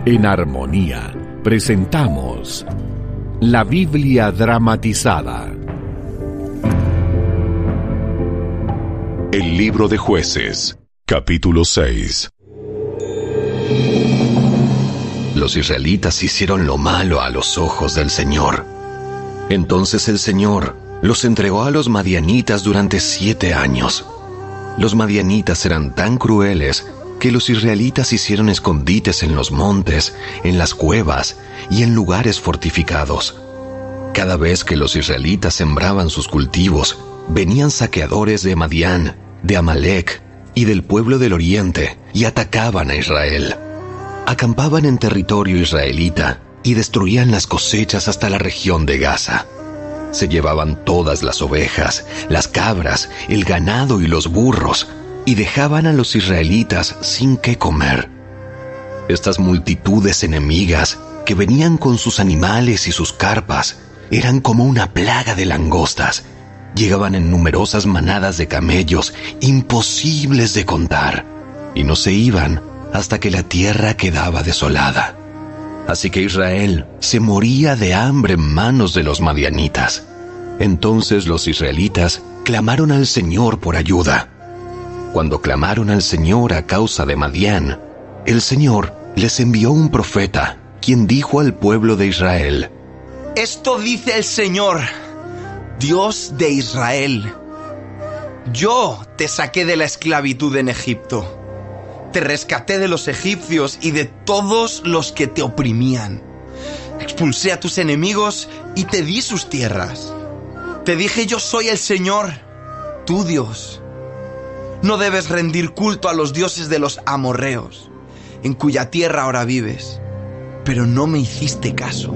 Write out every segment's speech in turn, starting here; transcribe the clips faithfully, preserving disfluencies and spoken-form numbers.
En Armonía presentamos la Biblia dramatizada. El libro de Jueces, capítulo seis. Los israelitas hicieron lo malo a los ojos del Señor. Entonces el Señor los entregó a los madianitas durante siete años. Los madianitas eran tan crueles que los israelitas hicieron escondites en los montes, en las cuevas y en lugares fortificados. Cada vez que los israelitas sembraban sus cultivos, venían saqueadores de Madián, de Amalec y del pueblo del oriente y atacaban a Israel. Acampaban en territorio israelita y destruían las cosechas hasta la región de Gaza. Se llevaban todas las ovejas, las cabras, el ganado y los burros, y dejaban a los israelitas sin qué comer. Estas multitudes enemigas, que venían con sus animales y sus carpas, eran como una plaga de langostas. Llegaban en numerosas manadas de camellos, imposibles de contar, y no se iban hasta que la tierra quedaba desolada. Así que Israel se moría de hambre en manos de los madianitas. Entonces los israelitas clamaron al Señor por ayuda. Cuando clamaron al Señor a causa de Madián, el Señor les envió un profeta, quien dijo al pueblo de Israel: Esto dice el Señor, Dios de Israel: Yo te saqué de la esclavitud en Egipto. Te rescaté de los egipcios y de todos los que te oprimían. Expulsé a tus enemigos y te di sus tierras. Te dije: yo soy el Señor, tu Dios. No debes rendir culto a los dioses de los amorreos, en cuya tierra ahora vives. Pero no me hiciste caso.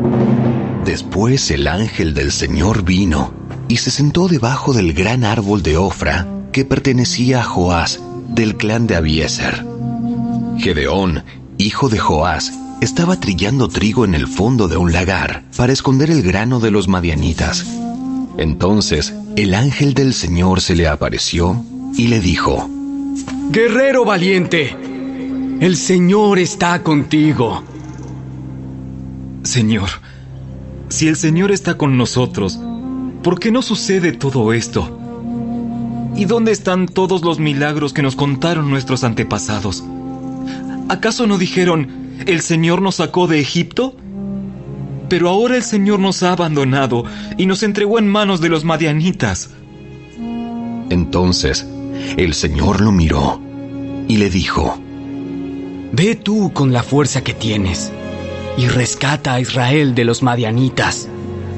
Después el ángel del Señor vino y se sentó debajo del gran árbol de Ofra que pertenecía a Joás, del clan de Abiezer. Gedeón, hijo de Joás, estaba trillando trigo en el fondo de un lagar para esconder el grano de los madianitas. Entonces el ángel del Señor se le apareció y le dijo: Guerrero valiente, el Señor está contigo. Señor, si el Señor está con nosotros, ¿por qué no sucede todo esto? ¿Y dónde están todos los milagros que nos contaron nuestros antepasados? ¿Acaso no dijeron: el Señor nos sacó de Egipto? Pero ahora el Señor nos ha abandonado y nos entregó en manos de los madianitas. Entonces el Señor lo miró y le dijo: Ve tú con la fuerza que tienes y rescata a Israel de los madianitas.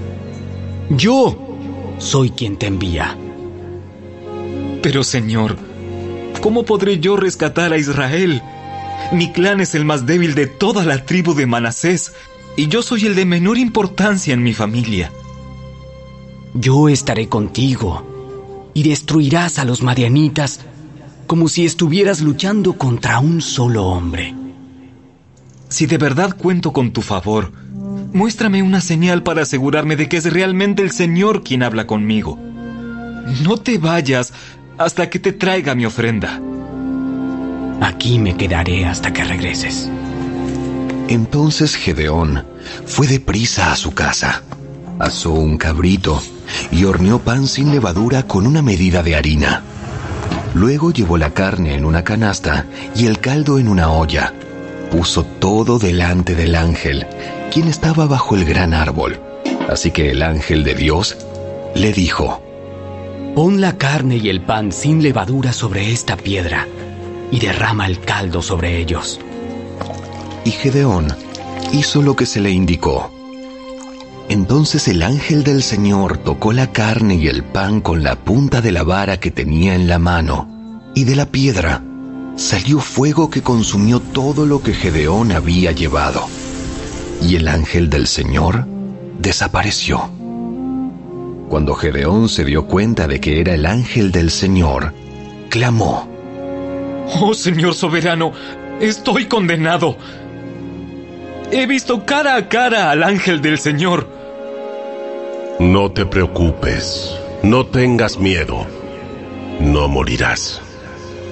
Yo soy quien te envía. Pero Señor, ¿cómo podré yo rescatar a Israel? Mi clan es el más débil de toda la tribu de Manasés, y yo soy el de menor importancia en mi familia. Yo estaré contigo, y destruirás a los madianitas como si estuvieras luchando contra un solo hombre. Si de verdad cuento con tu favor, muéstrame una señal para asegurarme de que es realmente el Señor quien habla conmigo. No te vayas hasta que te traiga mi ofrenda. Aquí me quedaré hasta que regreses. Entonces Gedeón fue deprisa a su casa, asó un cabrito y horneó pan sin levadura con una medida de harina. Luego llevó la carne en una canasta y el caldo en una olla. Puso todo delante del ángel, quien estaba bajo el gran árbol. Así que el ángel de Dios le dijo: Pon la carne y el pan sin levadura sobre esta piedra y derrama el caldo sobre ellos. Y Gedeón hizo lo que se le indicó. Entonces el ángel del Señor tocó la carne y el pan con la punta de la vara que tenía en la mano, y de la piedra salió fuego que consumió todo lo que Gedeón había llevado. Y el ángel del Señor desapareció. Cuando Gedeón se dio cuenta de que era el ángel del Señor, clamó: Oh Señor soberano, estoy condenado. He visto cara a cara al ángel del Señor. No te preocupes, no tengas miedo, no morirás.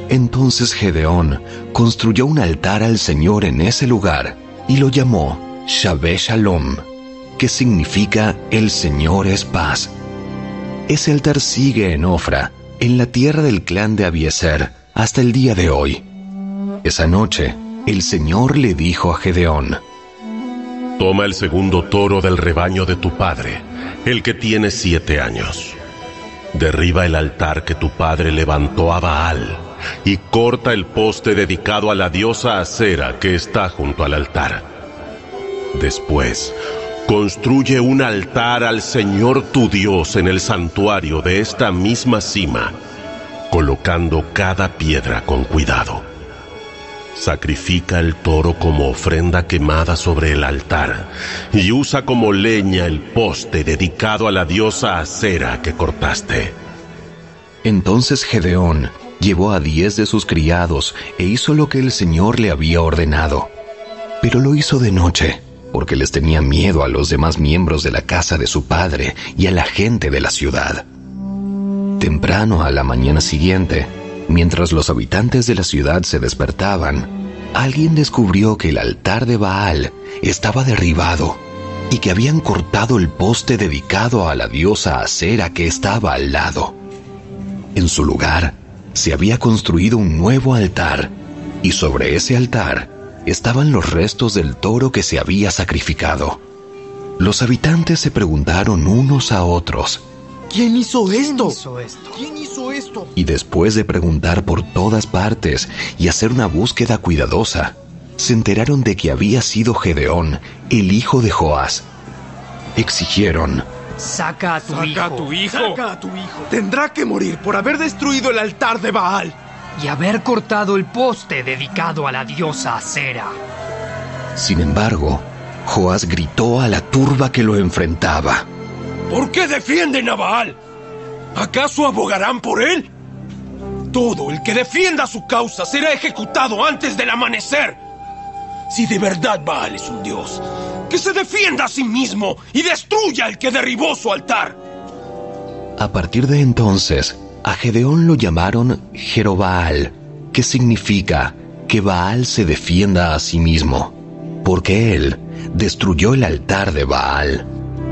Entonces Gedeón construyó un altar al Señor en ese lugar y lo llamó Shaveh Shalom, que significa El Señor es paz. Ese altar sigue en Ofra, en la tierra del clan de Abiezer, hasta el día de hoy. Esa noche, el Señor le dijo a Gedeón: Toma el segundo toro del rebaño de tu padre, el que tiene siete años. Derriba el altar que tu padre levantó a Baal y corta el poste dedicado a la diosa Acera que está junto al altar. Después, construye un altar al Señor tu Dios en el santuario de esta misma cima, colocando cada piedra con cuidado. Sacrifica el toro como ofrenda quemada sobre el altar y usa como leña el poste dedicado a la diosa Acera que cortaste. Entonces Gedeón llevó a diez de sus criados e hizo lo que el Señor le había ordenado. Pero lo hizo de noche, porque les tenía miedo a los demás miembros de la casa de su padre y a la gente de la ciudad. Temprano a la mañana siguiente, mientras los habitantes de la ciudad se despertaban, alguien descubrió que el altar de Baal estaba derribado y que habían cortado el poste dedicado a la diosa Acera que estaba al lado. En su lugar, se había construido un nuevo altar, y sobre ese altar estaban los restos del toro que se había sacrificado. Los habitantes se preguntaron unos a otros: ¿Quién hizo ¿Quién esto? hizo esto? ¿Quién hizo esto? Y después de preguntar por todas partes y hacer una búsqueda cuidadosa, se enteraron de que había sido Gedeón, el hijo de Joás. Exigieron: Saca a tu Saca hijo. a tu hijo. Saca a tu hijo. Tendrá que morir por haber destruido el altar de Baal Y haber cortado el poste dedicado a la diosa Acera. Sin embargo, Joás gritó a la turba que lo enfrentaba: ¿Por qué defienden a Baal? ¿Acaso abogarán por él? Todo el que defienda su causa será ejecutado antes del amanecer. Si de verdad Baal es un dios, que se defienda a sí mismo y destruya al que derribó su altar. A partir de entonces, a Gedeón lo llamaron Jerobaal, que significa que Baal se defienda a sí mismo, porque él destruyó el altar de Baal.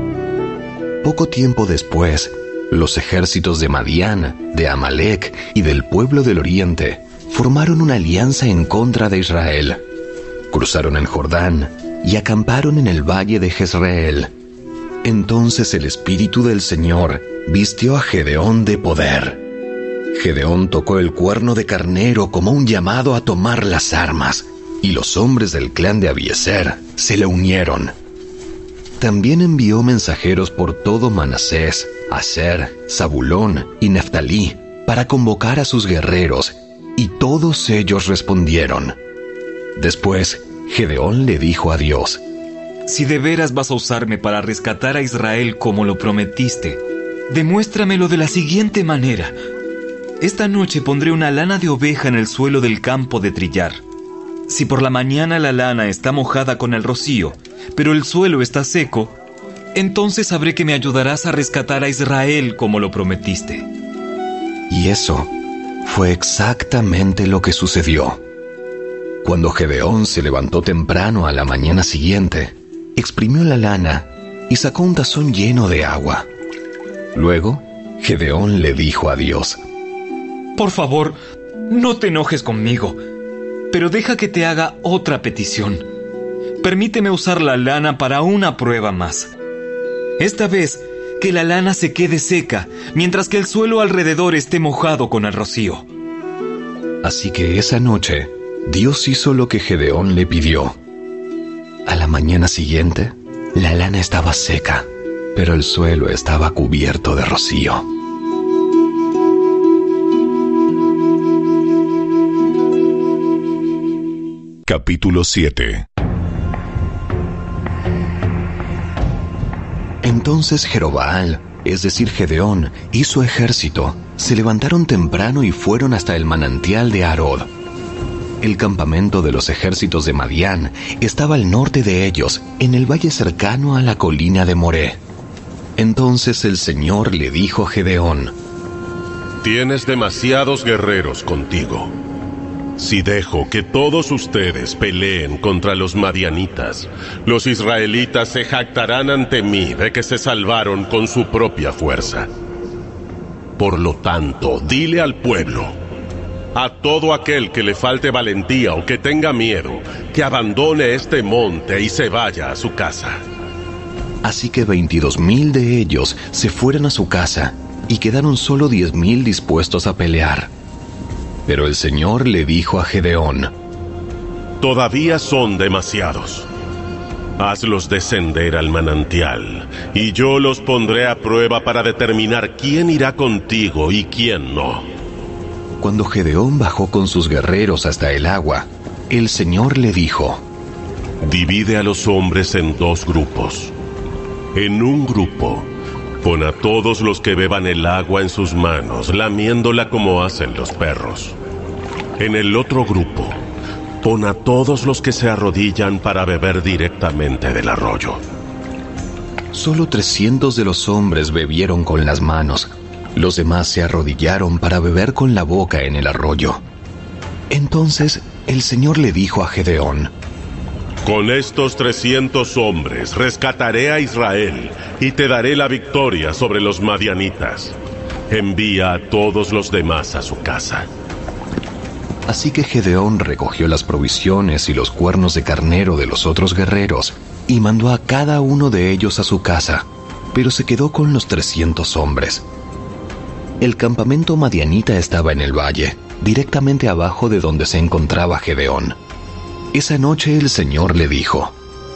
Poco tiempo después, los ejércitos de Madián, de Amalek y del pueblo del oriente formaron una alianza en contra de Israel. Cruzaron el Jordán y acamparon en el valle de Jezreel. Entonces el Espíritu del Señor vistió a Gedeón de poder. Gedeón tocó el cuerno de carnero como un llamado a tomar las armas, y los hombres del clan de Abiezer se le unieron. También envió mensajeros por todo Manasés, Aser, Zabulón y Neftalí para convocar a sus guerreros, y todos ellos respondieron. Después, Gedeón le dijo a Dios: Si de veras vas a usarme para rescatar a Israel como lo prometiste, demuéstramelo de la siguiente manera. Esta noche pondré una lana de oveja en el suelo del campo de trillar. Si por la mañana la lana está mojada con el rocío, pero el suelo está seco, entonces sabré que me ayudarás a rescatar a Israel como lo prometiste. Y eso fue exactamente lo que sucedió. Cuando Gedeón se levantó temprano a la mañana siguiente, exprimió la lana y sacó un tazón lleno de agua. Luego, Gedeón le dijo a Dios: Por favor, no te enojes conmigo, pero deja que te haga otra petición. Permíteme usar la lana para una prueba más. Esta vez, que la lana se quede seca, mientras que el suelo alrededor esté mojado con el rocío. Así que esa noche, Dios hizo lo que Gedeón le pidió. A la mañana siguiente, la lana estaba seca, pero el suelo estaba cubierto de rocío. Capítulo siete. Entonces Jerobaal, es decir Gedeón, y su ejército se levantaron temprano y fueron hasta el manantial de Arod. El campamento de los ejércitos de Madián estaba al norte de ellos, en el valle cercano a la colina de Moré. Entonces el Señor le dijo a Gedeón: Tienes demasiados guerreros contigo. Si dejo que todos ustedes peleen contra los madianitas, los israelitas se jactarán ante mí de que se salvaron con su propia fuerza. Por lo tanto, dile al pueblo, a todo aquel que le falte valentía o que tenga miedo, que abandone este monte y se vaya a su casa. Así que veintidós mil de ellos se fueron a su casa y quedaron solo diez mil dispuestos a pelear. Pero el Señor le dijo a Gedeón: Todavía son demasiados. Hazlos descender al manantial, y yo los pondré a prueba para determinar quién irá contigo y quién no. Cuando Gedeón bajó con sus guerreros hasta el agua, el Señor le dijo: Divide a los hombres en dos grupos. En un grupo, pon a todos los que beban el agua en sus manos, lamiéndola como hacen los perros. En el otro grupo, pon a todos los que se arrodillan para beber directamente del arroyo. Solo trescientos de los hombres bebieron con las manos. Los demás se arrodillaron para beber con la boca en el arroyo. Entonces el Señor le dijo a Gedeón: Con estos trescientos hombres rescataré a Israel y te daré la victoria sobre los madianitas. Envía a todos los demás a su casa. Así que Gedeón recogió las provisiones y los cuernos de carnero de los otros guerreros y mandó a cada uno de ellos a su casa, pero se quedó con los trescientos hombres. El campamento madianita estaba en el valle, directamente abajo de donde se encontraba Gedeón. Esa noche el Señor le dijo: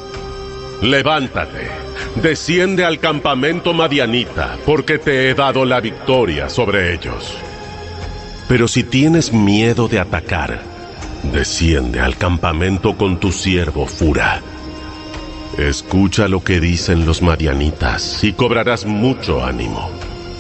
Levántate, desciende al campamento madianita, porque te he dado la victoria sobre ellos. Pero si tienes miedo de atacar, desciende al campamento con tu siervo Fura. Escucha lo que dicen los madianitas y cobrarás mucho ánimo.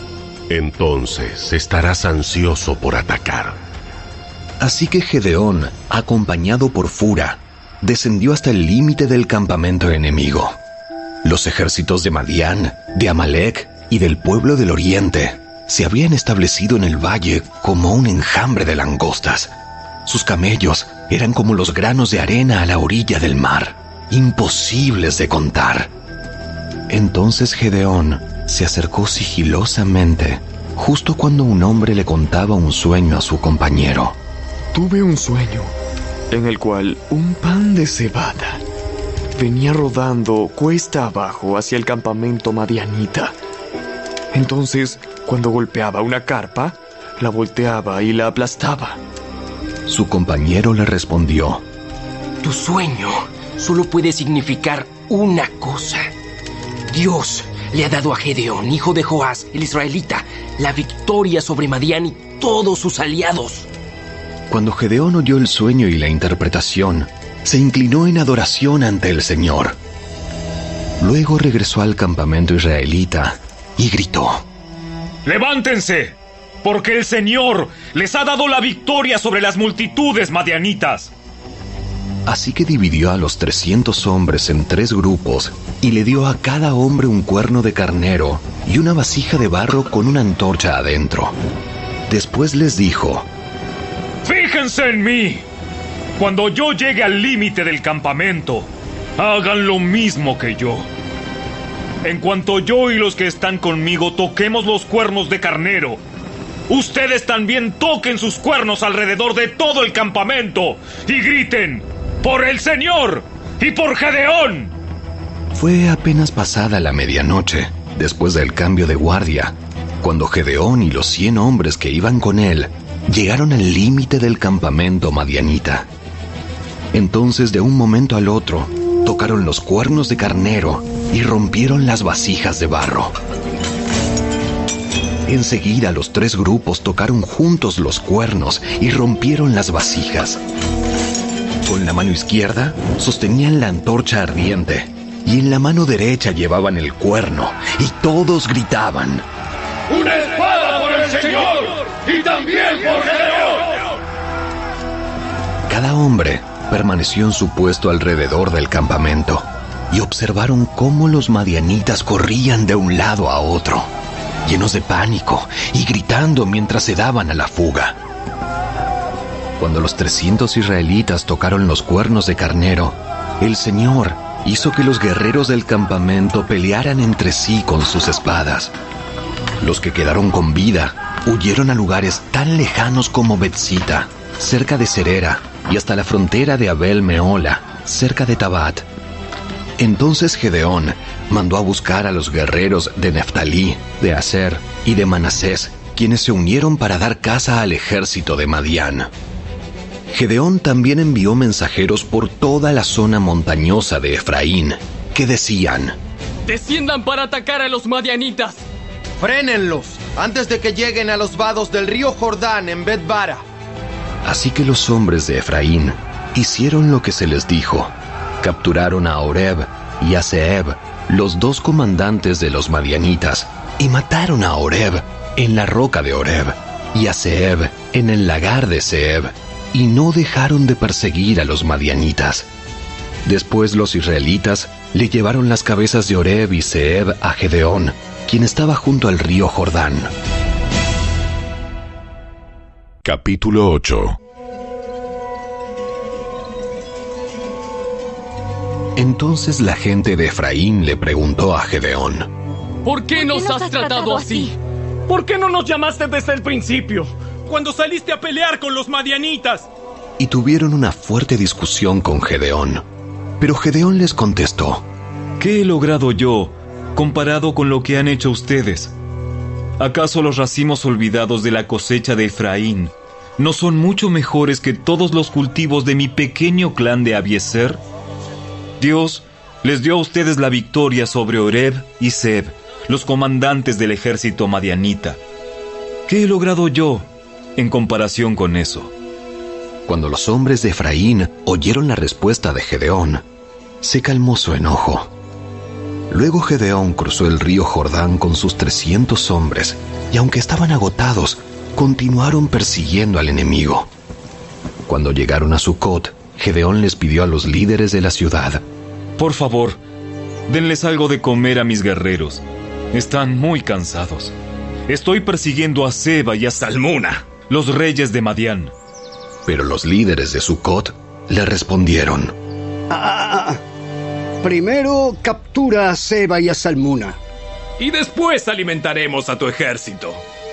Entonces estarás ansioso por atacar. Así que Gedeón, acompañado por Fura, descendió hasta el límite del campamento enemigo. Los ejércitos de Madián, de Amalec y del pueblo del oriente se habían establecido en el valle como un enjambre de langostas. Sus camellos eran como los granos de arena a la orilla del mar, imposibles de contar. Entonces Gedeón se acercó sigilosamente, justo cuando un hombre le contaba un sueño a su compañero. Tuve un sueño en el cual un pan de cebada venía rodando cuesta abajo hacia el campamento madianita. Entonces, cuando golpeaba una carpa, la volteaba y la aplastaba. Su compañero le respondió: Tu sueño solo puede significar una cosa. Dios le ha dado a Gedeón, hijo de Joás, el israelita, la victoria sobre Madián y todos sus aliados. Cuando Gedeón oyó el sueño y la interpretación, se inclinó en adoración ante el Señor. Luego regresó al campamento israelita y gritó: ¡Levántense! Porque el Señor les ha dado la victoria sobre las multitudes madianitas. Así que dividió a los trescientos hombres en tres grupos y le dio a cada hombre un cuerno de carnero y una vasija de barro con una antorcha adentro. Después les dijo: ¡Fíjense en mí! Cuando yo llegue al límite del campamento, hagan lo mismo que yo. En cuanto yo y los que están conmigo toquemos los cuernos de carnero, ustedes también toquen sus cuernos alrededor de todo el campamento y griten: ¡Por el Señor y por Gedeón! Fue apenas pasada la medianoche, después del cambio de guardia, cuando Gedeón y los cien hombres que iban con él llegaron al límite del campamento madianita. Entonces, de un momento al otro, tocaron los cuernos de carnero y rompieron las vasijas de barro. Enseguida los tres grupos tocaron juntos los cuernos y rompieron las vasijas. Con la mano izquierda sostenían la antorcha ardiente y en la mano derecha llevaban el cuerno y todos gritaban: ¡Una espada por el Señor y también por Gedeón! Cada hombre permaneció en su puesto alrededor del campamento y observaron cómo los madianitas corrían de un lado a otro, llenos de pánico y gritando mientras se daban a la fuga. Cuando los trescientos israelitas tocaron los cuernos de carnero, el Señor hizo que los guerreros del campamento pelearan entre sí con sus espadas. Los que quedaron con vida huyeron a lugares tan lejanos como Betzita, cerca de Serera, y hasta la frontera de Abel Meola, cerca de Tabat. Entonces Gedeón mandó a buscar a los guerreros de Neftalí, de Aser y de Manasés, quienes se unieron para dar caza al ejército de Madián. Gedeón también envió mensajeros por toda la zona montañosa de Efraín, que decían: ¡Desciendan para atacar a los madianitas! ¡Frénenlos antes de que lleguen a los vados del río Jordán en Bet-bara! Así que los hombres de Efraín hicieron lo que se les dijo. Capturaron a Oreb y a Zeeb, los dos comandantes de los madianitas, y mataron a Oreb en la roca de Oreb y a Zeeb en el lagar de Zeeb, y no dejaron de perseguir a los madianitas. Después los israelitas le llevaron las cabezas de Oreb y Zeeb a Gedeón, quien estaba junto al río Jordán. Capítulo ocho. Entonces la gente de Efraín le preguntó a Gedeón: ¿Por qué nos, ¿Por qué nos has, has tratado, tratado así? ¿Por qué no nos llamaste desde el principio, cuando saliste a pelear con los madianitas? Y tuvieron una fuerte discusión con Gedeón. Pero Gedeón les contestó: ¿Qué he logrado yo comparado con lo que han hecho ustedes? ¿Acaso los racimos olvidados de la cosecha de Efraín no son mucho mejores que todos los cultivos de mi pequeño clan de Abiezer? Dios les dio a ustedes la victoria sobre Oreb y Zeeb, los comandantes del ejército madianita. ¿Qué he logrado yo en comparación con eso? Cuando los hombres de Efraín oyeron la respuesta de Gedeón, se calmó su enojo. Luego Gedeón cruzó el río Jordán con sus trescientos hombres, y aunque estaban agotados, continuaron persiguiendo al enemigo. Cuando llegaron a Sucot, Gedeón les pidió a los líderes de la ciudad: Por favor, denles algo de comer a mis guerreros. Están muy cansados. Estoy persiguiendo a Seba y a Salmuna, los reyes de Madián. Pero los líderes de Sucot le respondieron: ah, primero captura a Seba y a Salmuna, y después alimentaremos a tu ejército.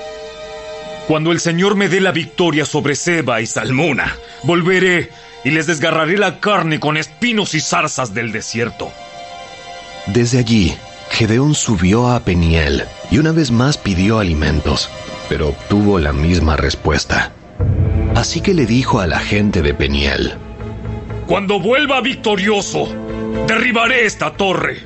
Cuando el Señor me dé la victoria sobre Seba y Salmuna, volveré y les desgarraré la carne con espinos y zarzas del desierto. Desde allí, Gedeón subió a Peniel y una vez más pidió alimentos, pero obtuvo la misma respuesta. Así que le dijo a la gente de Peniel: Cuando vuelva victorioso, derribaré esta torre.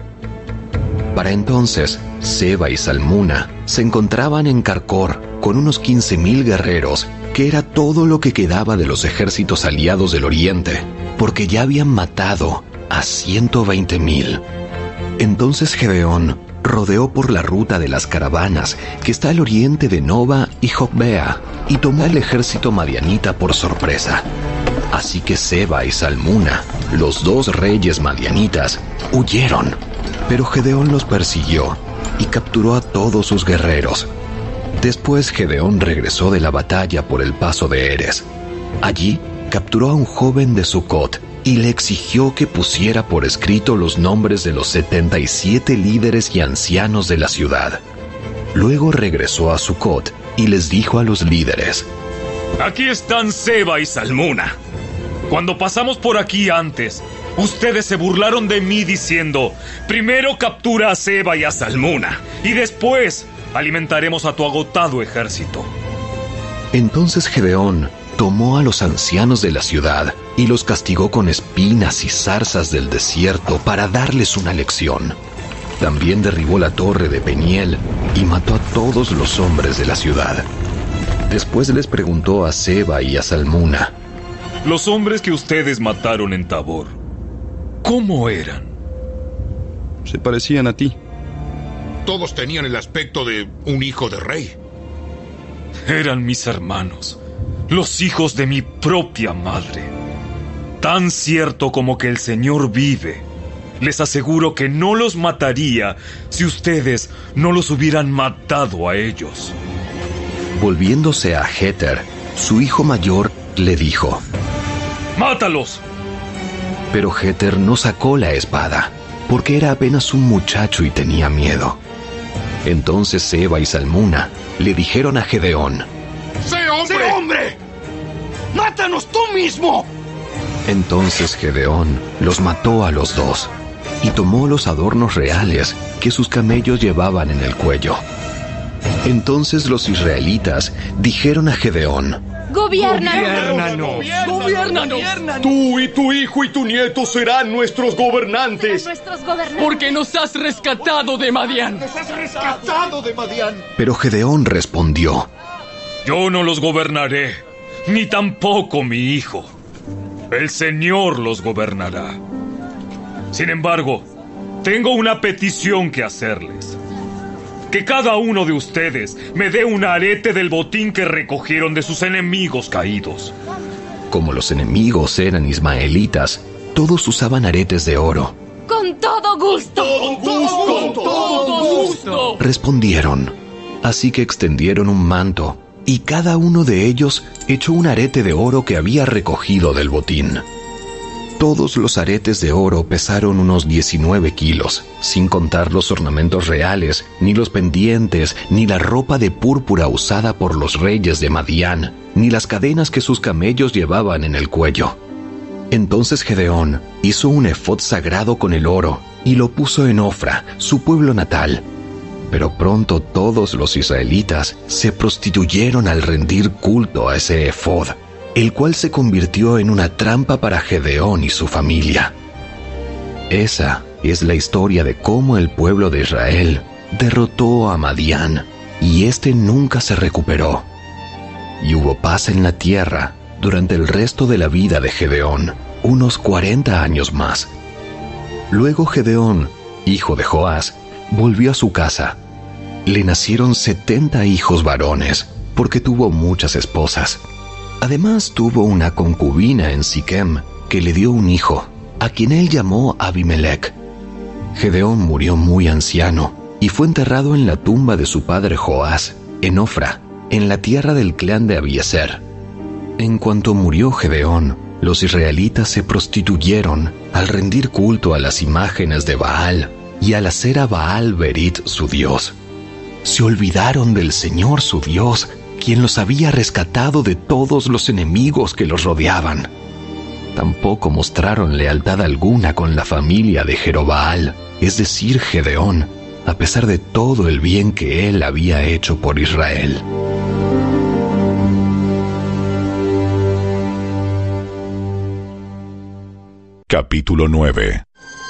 Para entonces, Seba y Salmuna se encontraban en Carcor con unos quince mil guerreros, que era todo lo que quedaba de los ejércitos aliados del oriente, porque ya habían matado a ciento veinte mil. Entonces Gedeón rodeó por la ruta de las caravanas que está al oriente de Nova y Jocbea, y tomó al ejército madianita por sorpresa. Así que Seba y Salmuna, los dos reyes madianitas, huyeron, pero Gedeón los persiguió y capturó a todos sus guerreros. Después Gedeón regresó de la batalla por el paso de Eres. Allí capturó a un joven de Sucot y le exigió que pusiera por escrito los nombres de los setenta y siete líderes y ancianos de la ciudad. Luego regresó a Sucot y les dijo a los líderes: Aquí están Seba y Salmuna. Cuando pasamos por aquí antes, ustedes se burlaron de mí diciendo: primero captura a Seba y a Salmuna, y después alimentaremos a tu agotado ejército. Entonces Gedeón tomó a los ancianos de la ciudad y los castigó con espinas y zarzas del desierto para darles una lección. También derribó la torre de Peniel y mató a todos los hombres de la ciudad. Después les preguntó a Seba y a Salmuna: Los hombres que ustedes mataron en Tabor, ¿cómo eran? Se parecían a ti. Todos tenían el aspecto de un hijo de rey. Eran mis hermanos, los hijos de mi propia madre. Tan cierto como que el Señor vive, les aseguro que no los mataría si ustedes no los hubieran matado a ellos. Volviéndose a Jeter, su hijo mayor, Abimelech le dijo: ¡mátalos! Pero Jeter no sacó la espada, porque era apenas un muchacho y tenía miedo. Entonces Seba y Salmuna le dijeron a Gedeón: ¡Sé hombre! ¡Sé hombre! ¡Mátanos tú mismo! Entonces Gedeón los mató a los dos y tomó los adornos reales que sus camellos llevaban en el cuello. Entonces los israelitas dijeron a Gedeón: ¡Gobiérnanos! ¡Gobiérnanos! Tú y tu hijo y tu nieto serán nuestros gobernantes. Serán nuestros gobernantes. Porque nos has rescatado de Madián. ¡Nos has rescatado de Madián! Pero Gedeón respondió: Yo no los gobernaré, ni tampoco mi hijo. El Señor los gobernará. Sin embargo, tengo una petición que hacerles. Que cada uno de ustedes me dé un arete del botín que recogieron de sus enemigos caídos. Como los enemigos eran ismaelitas, todos usaban aretes de oro. ¡Con todo gusto! ¡Con todo gusto! ¡Todo gusto! Respondieron. Así que extendieron un manto, y cada uno de ellos echó un arete de oro que había recogido del botín. Todos los aretes de oro pesaron unos diecinueve kilos, sin contar los ornamentos reales, ni los pendientes, ni la ropa de púrpura usada por los reyes de Madián, ni las cadenas que sus camellos llevaban en el cuello. Entonces Gedeón hizo un efod sagrado con el oro y lo puso en Ofra, su pueblo natal. Pero pronto todos los israelitas se prostituyeron al rendir culto a ese efod, el cual se convirtió en una trampa para Gedeón y su familia. Esa es la historia de cómo el pueblo de Israel derrotó a Madián, y éste nunca se recuperó. Y hubo paz en la tierra durante el resto de la vida de Gedeón, unos cuarenta años más. Luego Gedeón, hijo de Joás, volvió a su casa. Le nacieron setenta hijos varones, porque tuvo muchas esposas. Además tuvo una concubina en Siquem, que le dio un hijo, a quien él llamó Abimelech. Gedeón murió muy anciano, y fue enterrado en la tumba de su padre Joás, en Ofra, en la tierra del clan de Abiezer. En cuanto murió Gedeón, los israelitas se prostituyeron al rendir culto a las imágenes de Baal y al hacer a Baal Berit su dios. Se olvidaron del Señor su Dios, quien los había rescatado de todos los enemigos que los rodeaban. Tampoco mostraron lealtad alguna con la familia de Jerobaal, es decir, Gedeón, a pesar de todo el bien que él había hecho por Israel. Capítulo nueve.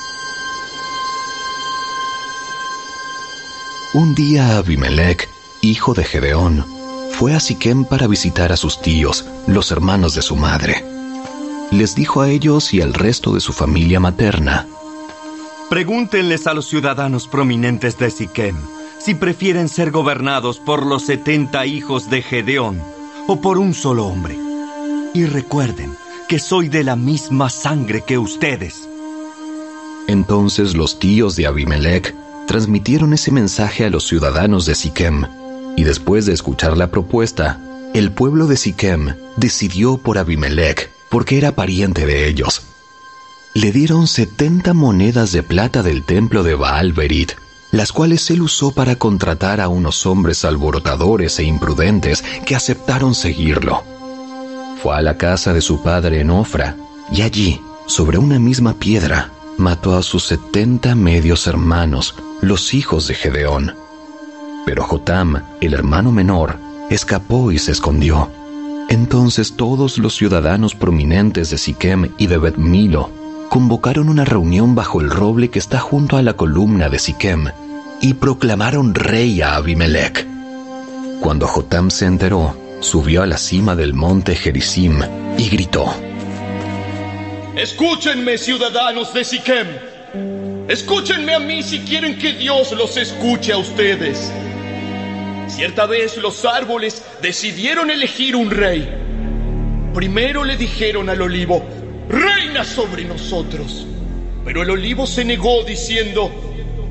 Un día Abimelech, hijo de Gedeón, fue a Siquem para visitar a sus tíos, los hermanos de su madre. Les dijo a ellos y al resto de su familia materna: Pregúntenles a los ciudadanos prominentes de Siquem si prefieren ser gobernados por los setenta hijos de Gedeón o por un solo hombre. Y recuerden que soy de la misma sangre que ustedes. Entonces los tíos de Abimelech transmitieron ese mensaje a los ciudadanos de Siquem, y después de escuchar la propuesta, el pueblo de Siquem decidió por Abimelech, porque era pariente de ellos. Le dieron setenta monedas de plata del templo de Baal Berit, las cuales él usó para contratar a unos hombres alborotadores e imprudentes que aceptaron seguirlo. Fue a la casa de su padre en Ofra, y allí, sobre una misma piedra, mató a sus setenta medios hermanos, los hijos de Gedeón. Pero Jotam, el hermano menor, escapó y se escondió. Entonces todos los ciudadanos prominentes de Siquem y de Bet Milo convocaron una reunión bajo el roble que está junto a la columna de Siquem y proclamaron rey a Abimelech. Cuando Jotam se enteró, subió a la cima del monte Gerizim y gritó: Escúchenme, ciudadanos de Siquem. Escúchenme a mí si quieren que Dios los escuche a ustedes. Cierta vez los árboles decidieron elegir un rey. Primero le dijeron al olivo: reina sobre nosotros. Pero el olivo se negó diciendo: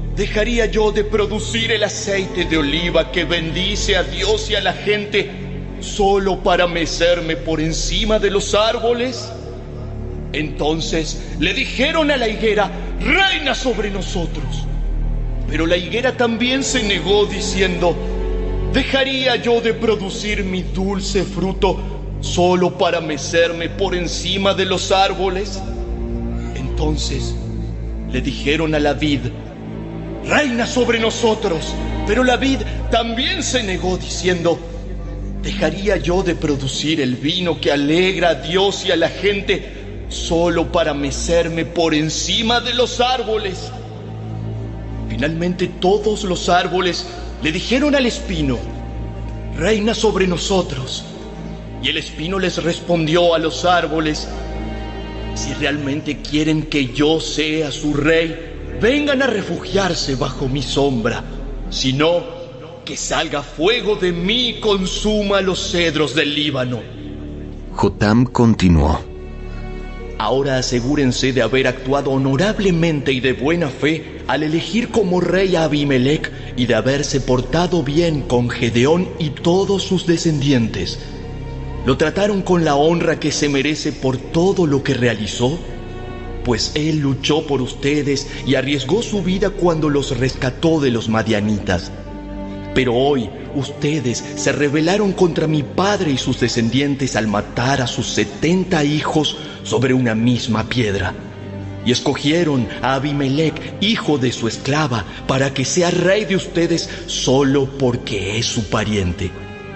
¿dejaría yo de producir el aceite de oliva que bendice a Dios y a la gente solo para mecerme por encima de los árboles? Entonces le dijeron a la higuera: reina sobre nosotros. Pero la higuera también se negó, diciendo: ¿dejaría yo de producir mi dulce fruto solo para mecerme por encima de los árboles? Entonces le dijeron a la vid: reina sobre nosotros. Pero la vid también se negó, diciendo: ¿dejaría yo de producir el vino que alegra a Dios y a la gente solo para mecerme por encima de los árboles? Finalmente todos los árboles le dijeron al espino: reina sobre nosotros. Y el espino les respondió a los árboles: si realmente quieren que yo sea su rey, vengan a refugiarse bajo mi sombra. Si no, que salga fuego de mí y consuma los cedros del Líbano. Jotam continuó: ahora asegúrense de haber actuado honorablemente y de buena fe al elegir como rey a Abimelec y de haberse portado bien con Gedeón y todos sus descendientes. ¿Lo trataron con la honra que se merece por todo lo que realizó? Pues él luchó por ustedes y arriesgó su vida cuando los rescató de los madianitas. Pero hoy ustedes se rebelaron contra mi padre y sus descendientes al matar a sus setenta hijos sobre una misma piedra. Y escogieron a Abimelec, hijo de su esclava, para que sea rey de ustedes solo porque es su pariente.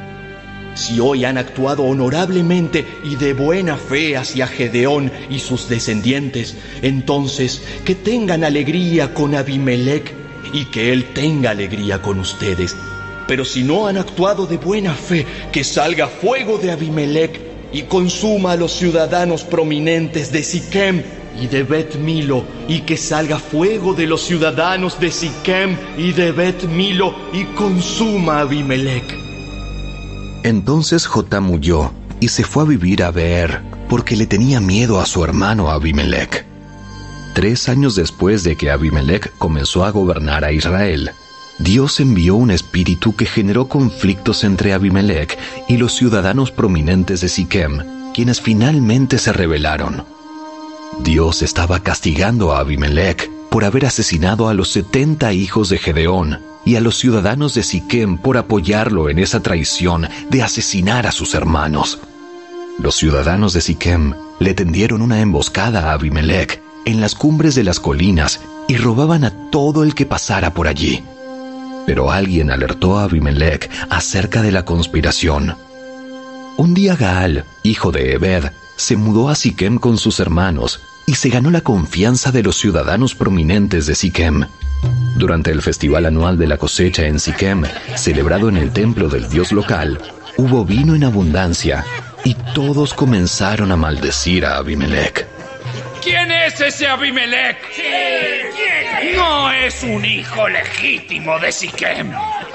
Si hoy han actuado honorablemente y de buena fe hacia Gedeón y sus descendientes, entonces que tengan alegría con Abimelec y que él tenga alegría con ustedes. Pero si no han actuado de buena fe, que salga fuego de Abimelec y consuma a los ciudadanos prominentes de Siquem y de Bet Milo, y que salga fuego de los ciudadanos de Siquem y de Bet Milo y consuma a Abimelec. Entonces Jotam huyó y se fue a vivir a Beer, porque le tenía miedo a su hermano Abimelec. Tres años después de que Abimelec comenzó a gobernar a Israel, Dios envió un espíritu que generó conflictos entre Abimelec y los ciudadanos prominentes de Siquem, quienes finalmente se rebelaron. Dios estaba castigando a Abimelec por haber asesinado a los setenta hijos de Gedeón y a los ciudadanos de Siquem por apoyarlo en esa traición de asesinar a sus hermanos. Los ciudadanos de Siquem le tendieron una emboscada a Abimelec en las cumbres de las colinas y robaban a todo el que pasara por allí. Pero alguien alertó a Abimelec acerca de la conspiración. Un día Gaal, hijo de Ebed, se mudó a Siquem con sus hermanos y se ganó la confianza de los ciudadanos prominentes de Siquem. Durante el festival anual de la cosecha en Siquem, celebrado en el templo del dios local, hubo vino en abundancia y todos comenzaron a maldecir a Abimelec. ¿Quién es ese Abimelec? Sí, ¿quién? No es un hijo legítimo de Siquem.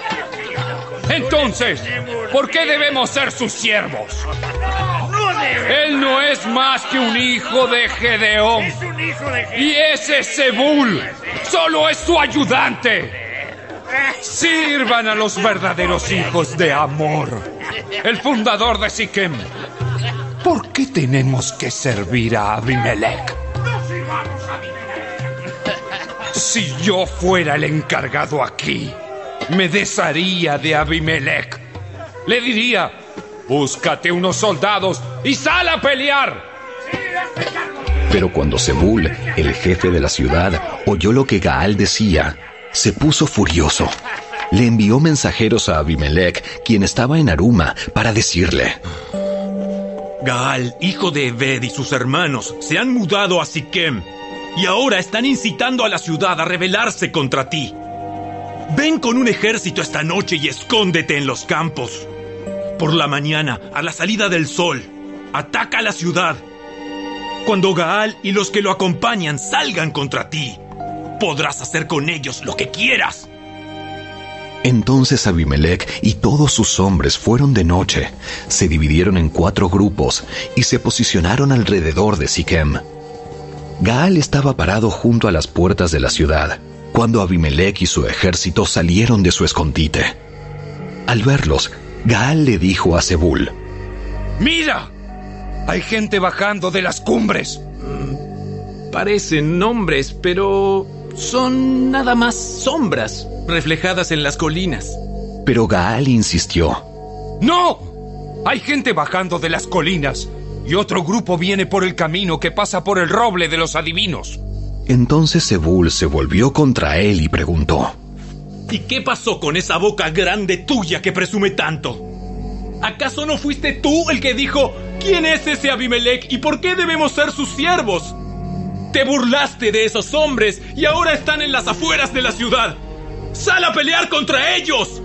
Entonces, ¿por qué debemos ser sus siervos? Él no es más que un hijo de Gedeón. Es un hijo de Gedeón. Y ese Zebul solo es su ayudante. Sirvan a los verdaderos hijos de Amor, el fundador de Siquem. ¿Por qué tenemos que servir a Abimelec? Si yo fuera el encargado aquí, me desharía de Abimelec. Le diría: búscate unos soldados y sal a pelear. Pero cuando Zebul, el jefe de la ciudad, oyó lo que Gaal decía, se puso furioso. Le envió mensajeros a Abimelec, quien estaba en Aruma, para decirle: Gaal, hijo de Ebed, y sus hermanos se han mudado a Siquem y ahora están incitando a la ciudad a rebelarse contra ti. Ven con un ejército esta noche y escóndete en los campos. Por la mañana, a la salida del sol, ataca la ciudad. Cuando Gaal y los que lo acompañan salgan contra ti, podrás hacer con ellos lo que quieras. Entonces Abimelec y todos sus hombres fueron de noche, se dividieron en cuatro grupos y se posicionaron alrededor de Siquem. Gaal estaba parado junto a las puertas de la ciudad, cuando Abimelec y su ejército salieron de su escondite. Al verlos, Gaal le dijo a Zebul: ¡Mira! Hay gente bajando de las cumbres. Parecen hombres, pero son nada más sombras reflejadas en las colinas. Pero Gaal insistió: ¡No! Hay gente bajando de las colinas y otro grupo viene por el camino que pasa por el roble de los adivinos. Entonces Zebul se volvió contra él y preguntó: ¿Y qué pasó con esa boca grande tuya que presume tanto? ¿Acaso no fuiste tú el que dijo: ¿quién es ese Abimelech y por qué debemos ser sus siervos? Te burlaste de esos hombres y ahora están en las afueras de la ciudad. ¡Sal a pelear contra ellos!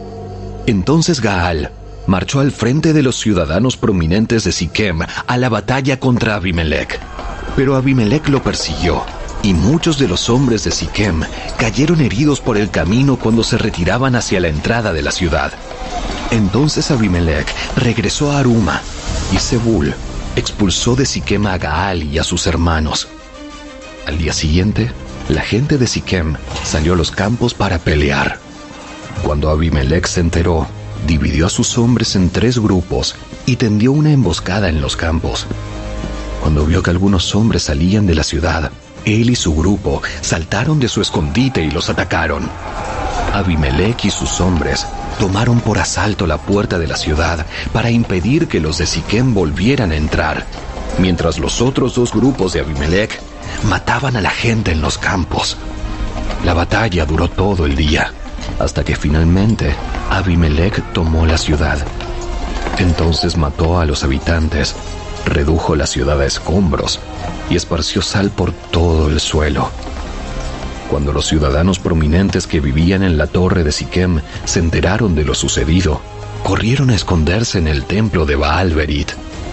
Entonces Gaal marchó al frente de los ciudadanos prominentes de Siquem a la batalla contra Abimelech. Pero Abimelech lo persiguió, y muchos de los hombres de Siquem cayeron heridos por el camino cuando se retiraban hacia la entrada de la ciudad. Entonces Abimelech regresó a Aruma, y Zebul expulsó de Siquem a Gaal y a sus hermanos. Al día siguiente, la gente de Siquem salió a los campos para pelear. Cuando Abimelech se enteró, dividió a sus hombres en tres grupos y tendió una emboscada en los campos. Cuando vio que algunos hombres salían de la ciudad, él y su grupo saltaron de su escondite y los atacaron. Abimelech y sus hombres tomaron por asalto la puerta de la ciudad para impedir que los de Siquem volvieran a entrar, mientras los otros dos grupos de Abimelech mataban a la gente en los campos. La batalla duró todo el día, hasta que finalmente Abimelech tomó la ciudad. Entonces mató a los habitantes, redujo la ciudad a escombros y esparció sal por todo el suelo. Cuando los ciudadanos prominentes que vivían en la torre de Siquem se enteraron de lo sucedido, corrieron a esconderse en el templo de Baal-Berit.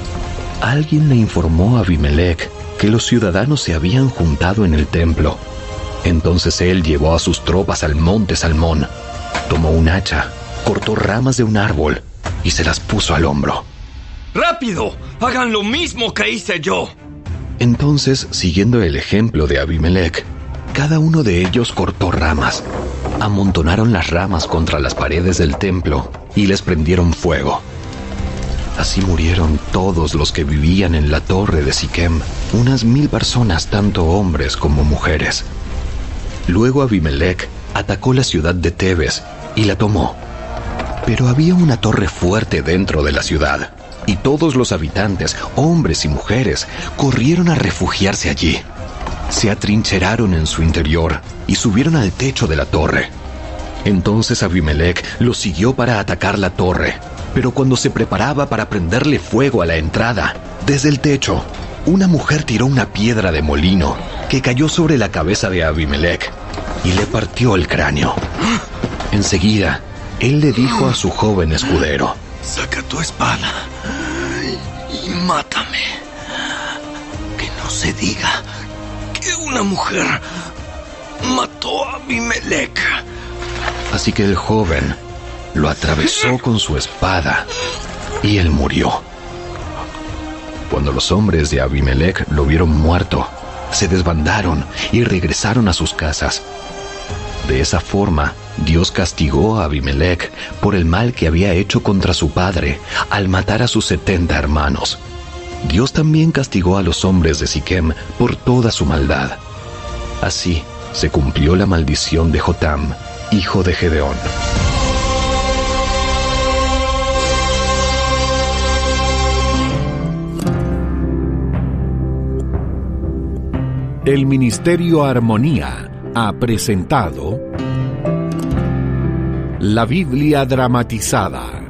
Alguien le informó a Abimelech que los ciudadanos se habían juntado en el templo. Entonces él llevó a sus tropas al monte Salmón, tomó un hacha, cortó ramas de un árbol y se las puso al hombro. ¡Rápido! ¡Hagan lo mismo que hice yo! Entonces, siguiendo el ejemplo de Abimelech, cada uno de ellos cortó ramas, amontonaron las ramas contra las paredes del templo y les prendieron fuego. Así murieron todos los que vivían en la torre de Siquem, unas mil personas, tanto hombres como mujeres. Luego Abimelech atacó la ciudad de Tebes y la tomó. Pero había una torre fuerte dentro de la ciudad, y todos los habitantes, hombres y mujeres, corrieron a refugiarse allí. Se atrincheraron en su interior y subieron al techo de la torre. Entonces Abimelech los siguió para atacar la torre, pero cuando se preparaba para prenderle fuego a la entrada, desde el techo, una mujer tiró una piedra de molino que cayó sobre la cabeza de Abimelech y le partió el cráneo. Enseguida, él le dijo a su joven escudero: «Saca tu espada y mátame. Que no se diga que una mujer mató a Abimelech». Así que el joven lo atravesó con su espada y él murió. Cuando los hombres de Abimelech lo vieron muerto, se desbandaron y regresaron a sus casas. De esa forma, Dios castigó a Abimelech por el mal que había hecho contra su padre al matar a sus setenta hermanos. Dios también castigó a los hombres de Siquem por toda su maldad. Así se cumplió la maldición de Jotam, hijo de Gedeón. El Ministerio Armonía ha presentado La Biblia dramatizada.